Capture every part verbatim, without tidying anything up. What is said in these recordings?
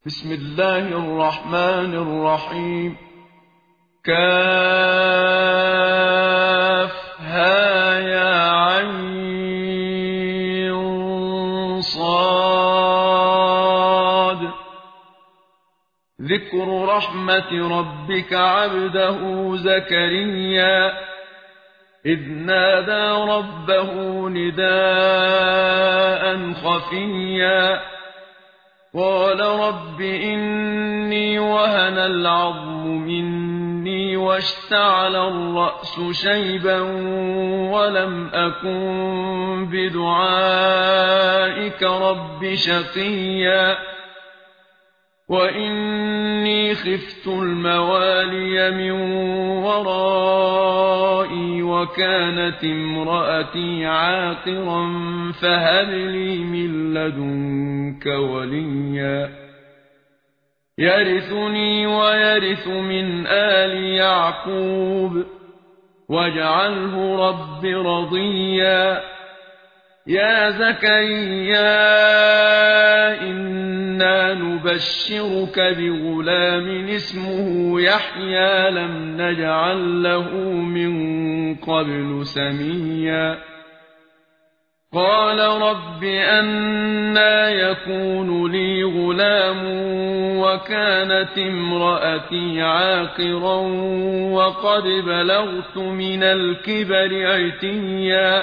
بسم الله الرحمن الرحيم. كافها يا عين صاد. ذكر رحمة ربك عبده زكريا إذ نادى ربه نداء خفيا قال رب إني وهن العظم مني واشتعل الرأس شيبا ولم أكن بدعائك رب شقيا وإني خفت الموالي من ورائي وكانت امرأتي عاقرا فهب لي من لدنك وليا يرثني ويرث من آل يعقوب واجعله رب رضيا. يا زكريا إنا نبشرك بغلام اسمه يحيى لم نجعل له من قبل سميا. قال رب أنى يكون لي غلام وكانت امرأتي عاقرا وقد بلغت من الكبر عتيا.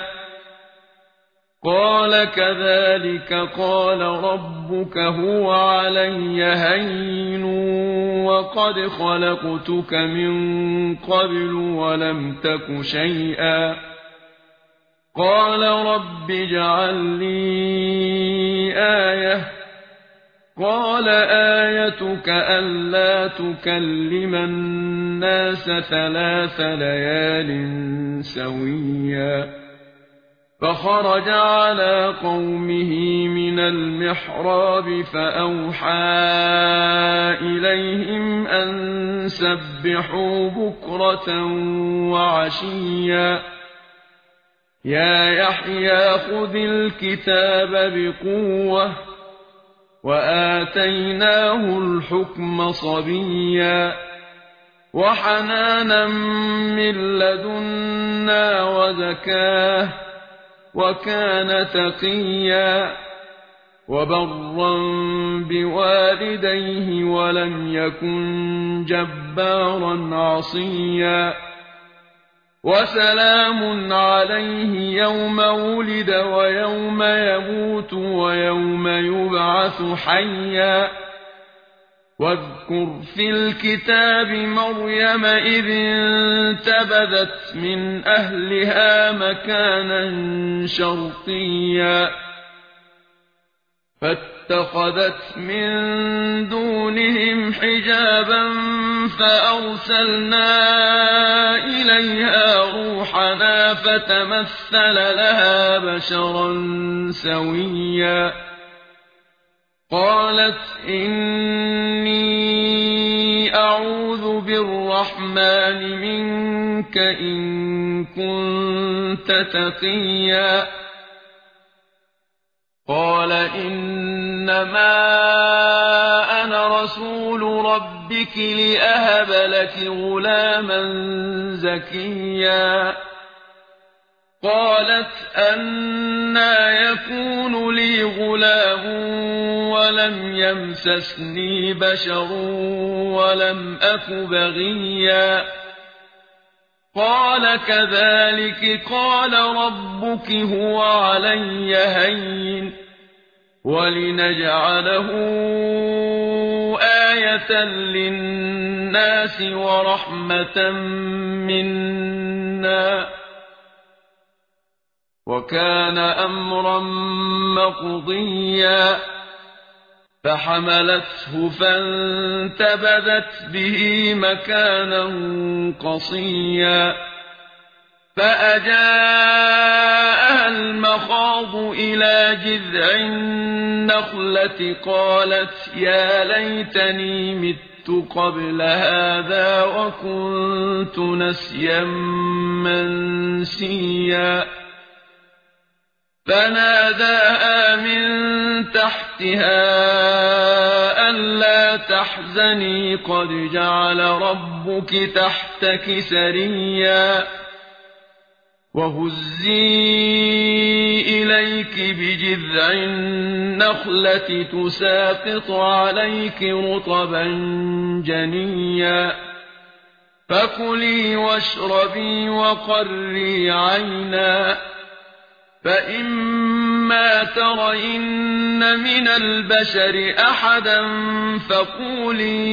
قال كذلك قال ربك هو علي هين وقد خلقتك من قبل ولم تك شيئا. قال رب اجعل لي آية. قال آيتك ألا تكلم الناس ثلاث ليال سويا. فخرج على قومه من المحراب فأوحى إليهم أن سبحوا بكرة وعشيا. يا يحيى خذ الكتاب بقوة وآتيناه الحكم صبيا وحنانا من لدنا وزكاه وكان تقيا وبرا بوالديه ولم يكن جبارا عصيا. وسلام عليه يوم ولد ويوم يموت ويوم يبعث حيا. واذكر في الكتاب مريم إذ انتبذت من أهلها مكانا شرقيا فاتخذت من دونهم حجابا فأرسلنا إليها روحنا فتمثل لها بشرا سويا. قالت إني أعوذ بالرحمن منك إن كنت تقيا. قال إنما أنا رسول ربك لأهب لك غلاما زكيا. قالت أنى يكون لي غلام ولم يمسسني بشر ولم أك بغيا. قال كذلك قال ربك هو علي هين ولنجعله آية للناس ورحمة منا وكان أمرا مقضيا. فحملته فانتبذت به مكانا قصيا. فأجاءها المخاض إلى جذع النخلة قالت يا ليتني مت قبل هذا وكنت نسيا منسيا. فناداها من تحتها ألا تحزني قد جعل ربك تحتك سريا وهزي إليك بجذع النخلة تساقط عليك رطبا جنيا فكلي واشربي وقري عينا فإما ترين من البشر أحدا فقولي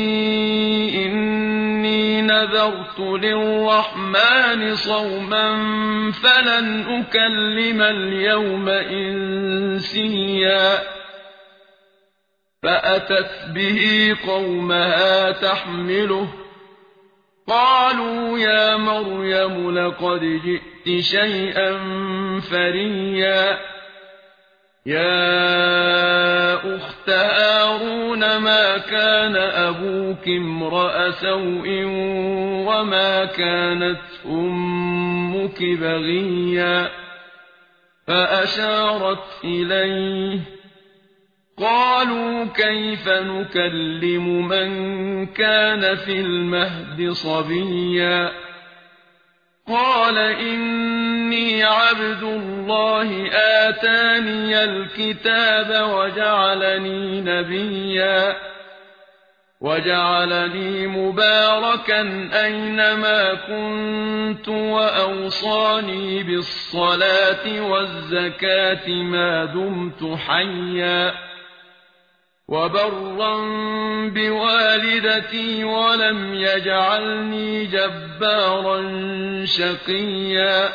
إني نذرت للرحمن صوما فلن أكلم اليوم إنسيا فأتت به قومها تحمله قالوا يا مريم لقد جئت شيئا فريا يا أخت هارون ما كان أبوك امرأ سوء وما كانت أمك بغيا فأشارت إليه قالوا كيف نكلم من كان في المهد صبيا قال إني عبد الله آتاني الكتاب وجعلني نبيا وجعلني مباركا أينما كنت وأوصاني بالصلاة والزكاة ما دمت حيا وبرا بوالدتي ولم يجعلني جبارا شقيا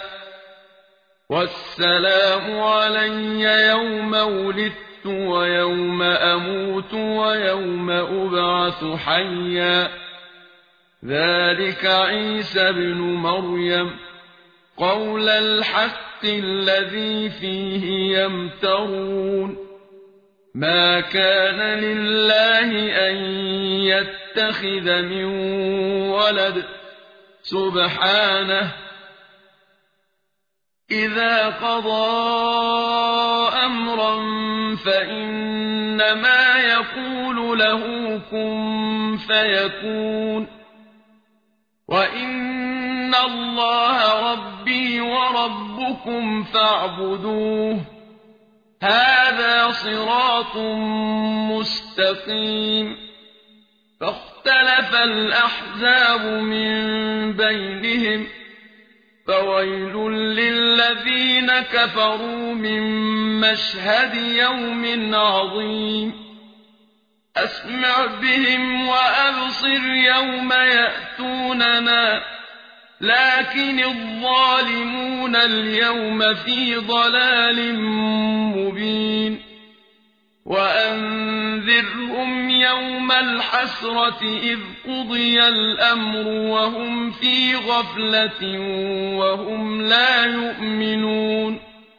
والسلام علي يوم ولدت ويوم أموت ويوم أبعث حيا ذلك عيسى بن مريم قول الحق الذي فيه يمترون ما كان لله أن يتخذ من ولد سبحانه إذا قضى أمرا فإنما يقول له كن فيكون وإن الله ربي وربكم فاعبدوه هذا صراط مستقيم فاختلف الأحزاب من بينهم فويل للذين كفروا من مشهد يوم عظيم أسمع بهم وأبصر يوم يأتوننا لكن الظالمون اليوم في ضلال مبين وأنذرهم يوم الحسرة إذ قضي الأمر وهم في غفلة وهم لا يؤمنون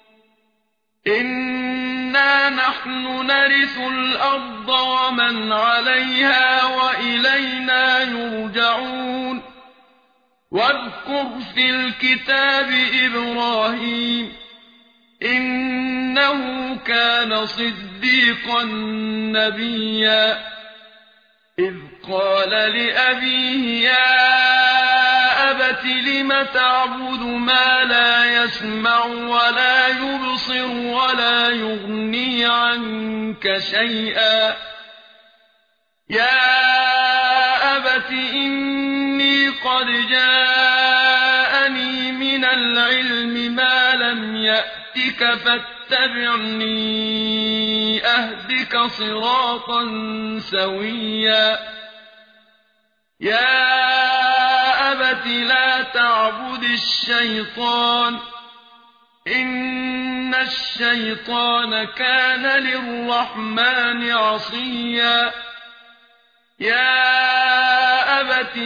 إنا نحن نرث الأرض ومن عليها وإلينا يرجعون واذكر في الكتاب إبراهيم إنه كان صديقا نبيا إذ قال لأبيه يا أبت لم تعبد ما لا يسمع ولا يبصر ولا يغني عنك شيئا يا أبت إني قد جاءني من العلم ما لم يأتك فاتبعني أهدك صراطا سويا يا أبت لا تعبد الشيطان إن الشيطان كان للرحمن عصيا يا أبت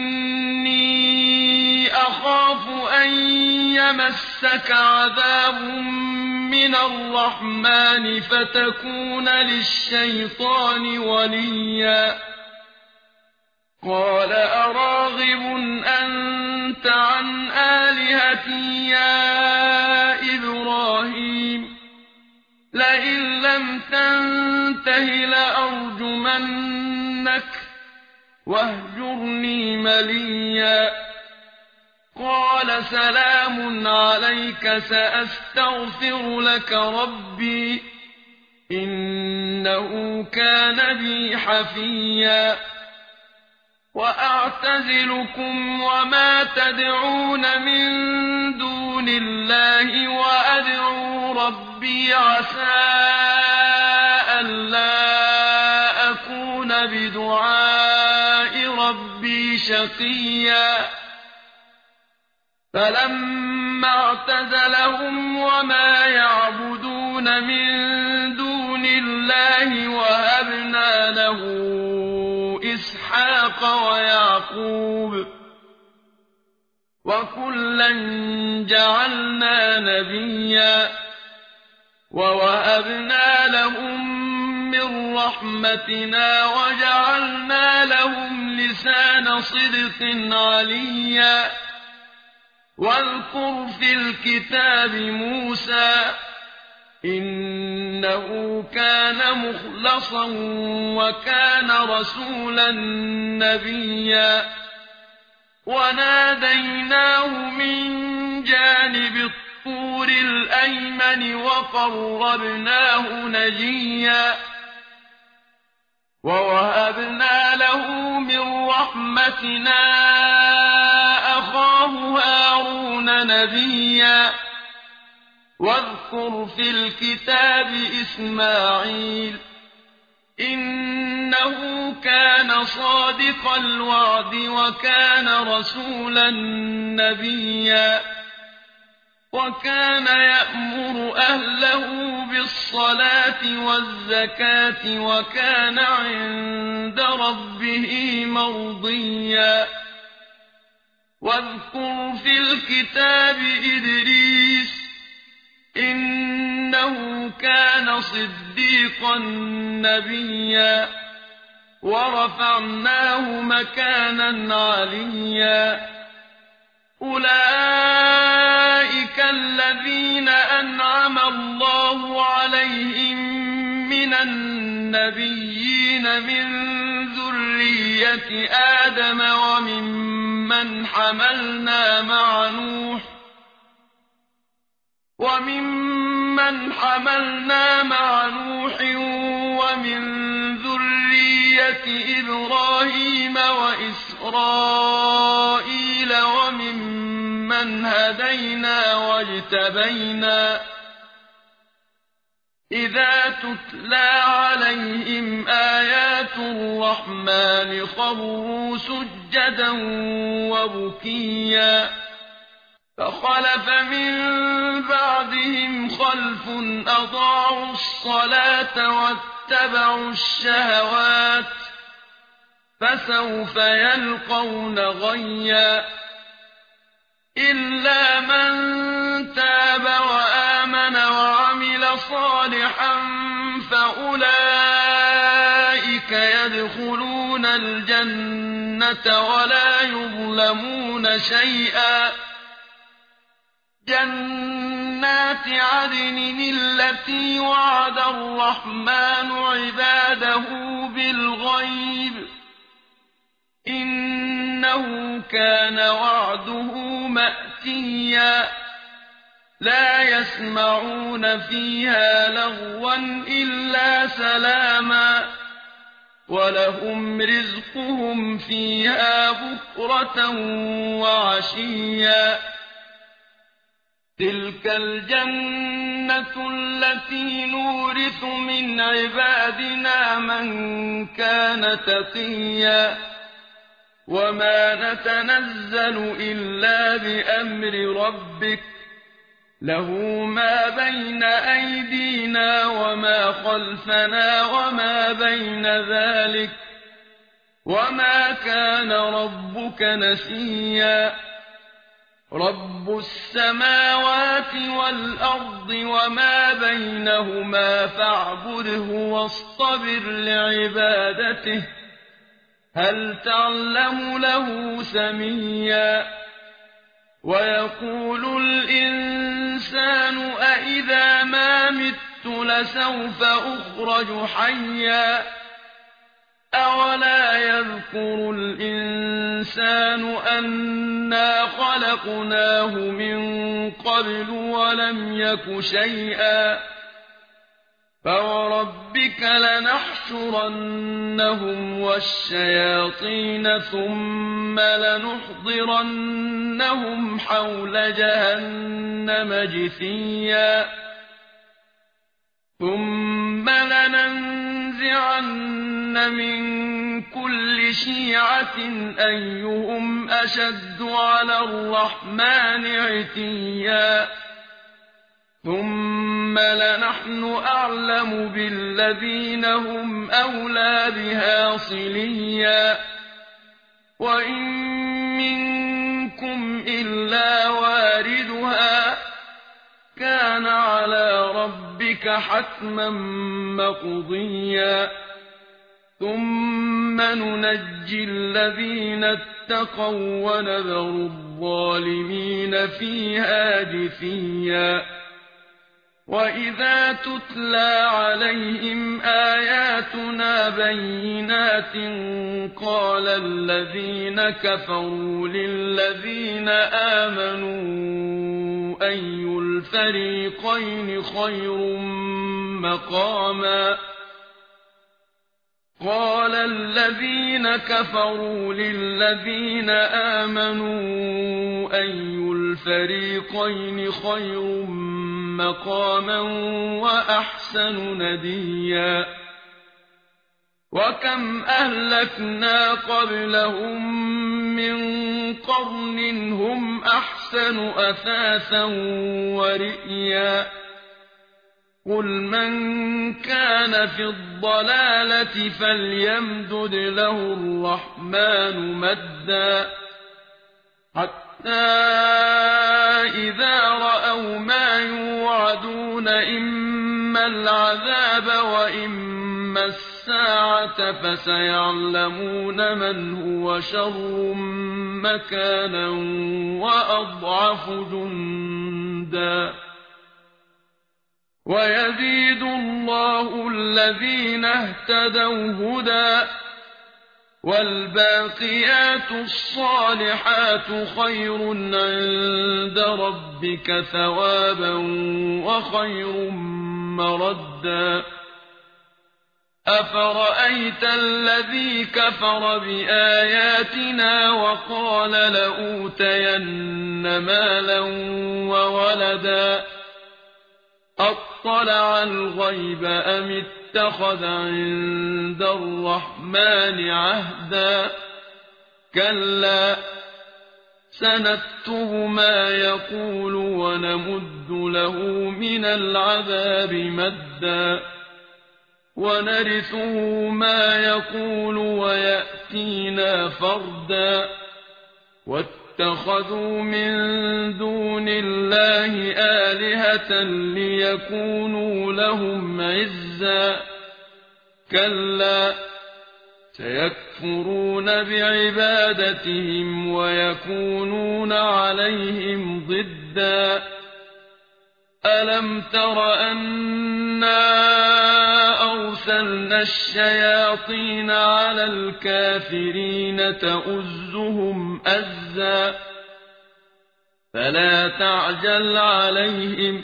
إني أخاف أن يمسك عذاب من الرحمن فتكون للشيطان وليا قال أراغب أنت عن آلهتي يا إبراهيم تنته لأرجمنك واهجرني مليا قال سلام عليك سأستغفر لك ربي إنه كان بي حفيا وأعتزلكم وما تدعون من دون الله وأدعو ربي عسى ألا أكون بدعاء ربي شقيا فلما اعتزلهم وما يعبدون من دون الله وهبنا له إسحاق ويعقوب وكلا جعلنا نبيا ووهبنا لهم من رحمتنا وجعلنا لهم لسان صدق عليا واذكر في الكتاب موسى إنه كان مخلصا وكان رسولا نبيا وناديناه من جانب الطور الأيمن وقربناه نجيا ووهبنا له من رحمتنا أخاه هارون نبيا واذكر في الكتاب إسماعيل إنه كان صادق الوعد وكان رسولا نبيا وكان يأمر أهله بالصلاة والزكاة وكان عند ربه مرضيا واذكر في الكتاب إدريس إنه كان صديقا نبيا ورفعناه مكانا عليا أولئك الذين أنعم الله عليهم من النبيين من ذرية آدم وممن حملنا مع نوح وممن حملنا مع نوح ومن ذرية إبراهيم وإسرائيل وممن هدينا واجتبينا إذا تتلى عليهم آيات الرحمن خروا سجدا وبكيا فخلف من بعدهم خلف أضاعوا الصلاة واتبعوا الشهوات فسوف يلقون غيا إلا من تاب وآمن وعمل صالحا فأولئك يدخلون الجنة ولا يظلمون شيئا جنات عدن التي وعد الرحمن عباده بالغيب إنه كان وعده مأتيا لا يسمعون فيها لغوا إلا سلاما ولهم رزقهم فيها بكرة وعشيا تلك الجنة التي نورث من عبادنا من كان تقيا وما نتنزل إلا بأمر ربك له ما بين أيدينا وما خلفنا وما بين ذلك وما كان ربك نسيا رب السماوات والأرض وما بينهما فاعبده واصطبر لعبادته هل تعلم له سميا ويقول الإنسان أإذا ما مت مت لسوف أخرج حيا أولا يذكر الإنسان أنا خلقناه من قبل ولم يك شيئا فوربك لنحشرنهم والشياطين ثم لنحضرنهم حول جهنم جثيا ثم لننزعن من كل شيعة أيهم أشد على الرحمن عتيا ثم لنحن أعلم بالذين هم أولى بها صليا وإن منكم إلا واردها كان على ربك حتما مقضيا ثم ننجي الذين اتقوا ونذر الظالمين فيها جثيا وإذا تتلى عليهم آياتنا بينات قال الذين كفروا للذين آمنوا أي الفريقين خير مقاما قال الذين كفروا للذين آمنوا أي الفريقين خير مقاما وأحسن نديا وكم أهلكنا قبلهم من قرن هم أحسن أثاثا ورئيا قل من كان في الضلالة فليمدد له الرحمن مدا حتى إذا رأوا ما يوعدون إما العذاب وإما الساعة فسيعلمون من هو شر مكانا وأضعف جندا ويزيد الله الذين اهتدوا هدى والباقيات الصالحات خير عند ربك ثوابا وخير مردا أفرأيت الذي كفر بآياتنا وقال لأوتين مالا وولدا أطلع الغيب أم اتخذ عند الرحمن عهدا كلا سنكتب ما يقول ونمد له من العذاب مدا ونرثه ما يقول ويأتينا فردا واتخذوا من دون الله آلهة ليكونوا لهم عزا كلا سيكفرون بعبادتهم ويكونون عليهم ضدا ألم تر أنا أرسلنا الشياطين على الكافرين تؤزهم أزا فلا تعجل عليهم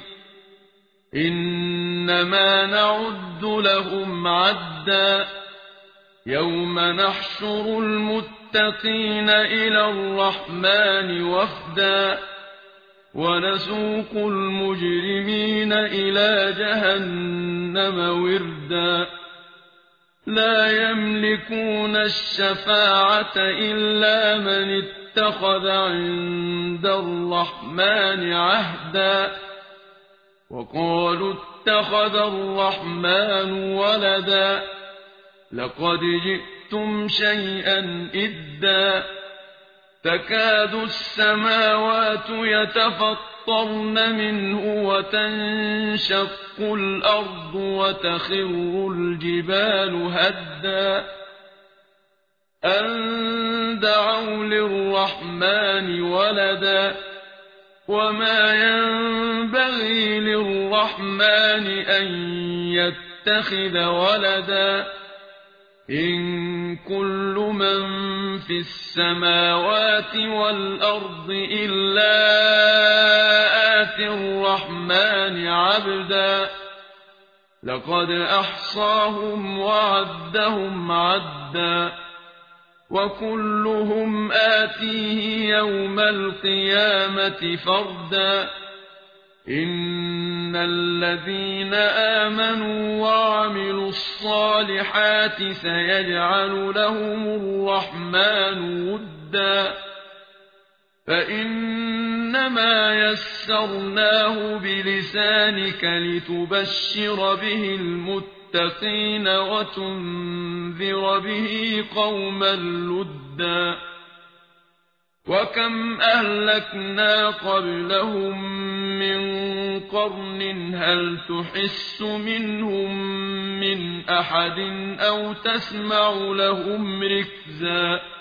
إنما نعد لهم عدا يوم نحشر المتقين إلى الرحمن وفدا ونسوق المجرمين إلى جهنم وردا لا يملكون الشفاعة إلا من اتخذ عند الرحمن عهدا وقالوا اتخذ الرحمن ولدا لقد جئتم شيئا إدا تكاد السماوات يتفطرن منه وتنشق الأرض وتخر الجبال هدا أن دعوا للرحمن ولدا وما ينبغي للرحمن أن يتخذ ولدا إن كل من في السماوات والأرض إلا آتي الرحمن عبدا لقد أحصاهم وعدهم عدا وكلهم آتيه يوم القيامة فردا إن الذين آمنوا وعملوا الصالحات سيجعل لهم الرحمن ودا فإنما يسرناه بلسانك لتبشر به المتقين وتنذر به قوما لدا وكم أهلكنا قبلهم من قرن هل تحس منهم من أحد أو تسمع لهم ركزا